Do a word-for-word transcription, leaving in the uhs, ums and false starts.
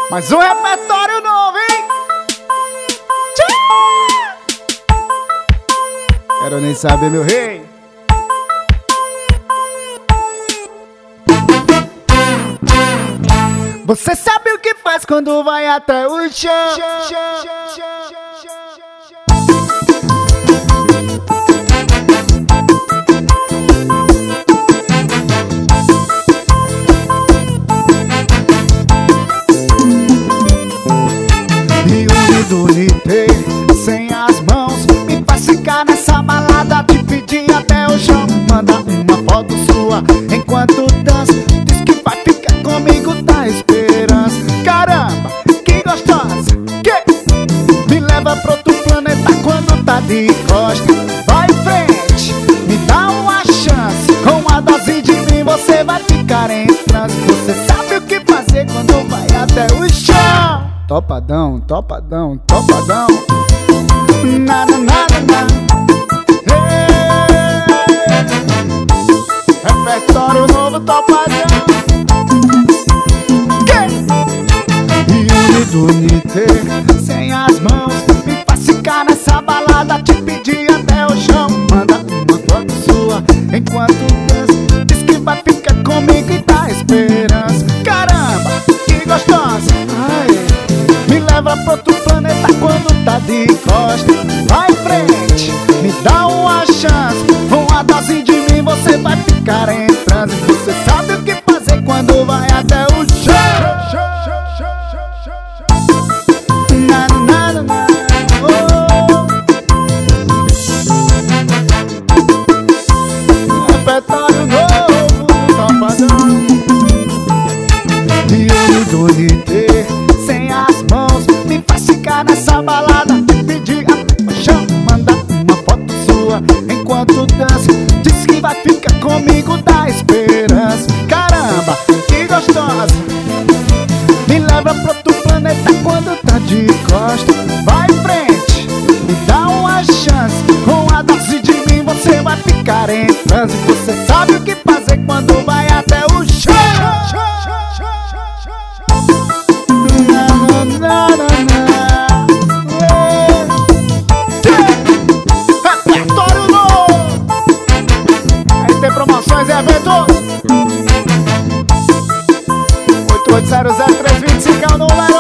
Mais um repertório novo, hein? Tchau! Quero nem saber, meu rei. Você sabe o que faz quando vai até o chão? E o unité sem as mãos me faz ficar nessa balada, te pedir até o chão. Manda uma foto sua enquanto dança, diz que vai ficar comigo, tá esperança. Caramba, que gostosa, que me leva pra outro planeta quando tá de costas. Vai em frente, me dá uma chance, com a dose de mim você vai ficar em transe. Você sabe o que fazer quando vai até o chão. Topadão, topadão, topadão. Nada, nada, nada. Repertório novo, topadão. E o unité sem as mãos me faz ficar nessa balada, te pedir até o chão. Manda uma foto sua enquanto dança, diz que vai ficar comigo e dá esperança. Caramba, que gostosa, ai, me leva pra outro planeta quando tá de costas. Vai em frente, me dá uma chance, com a dose de mim você vai ficar em transe. Você sabe o que fazer quando vai até o chão. Nada, nada, nada. Oh. Repertório novo, topadão. E o unité sem as mãos me faz ficar nessa balada, te pedir a chão. Manda uma foto sua enquanto dança, diz que vai ficar comigo, dá esperança. Caramba, que gostosa, me leva pra outro planeta quando tá de costas. Vai em frente, me dá uma chance, com a dose de mim você vai ficar em transe. Você sabe o que fazer quando vai até o chão. Repertório novo. Aí tem promoções e eventos. Oito oito zero zero três dois cinco é o número.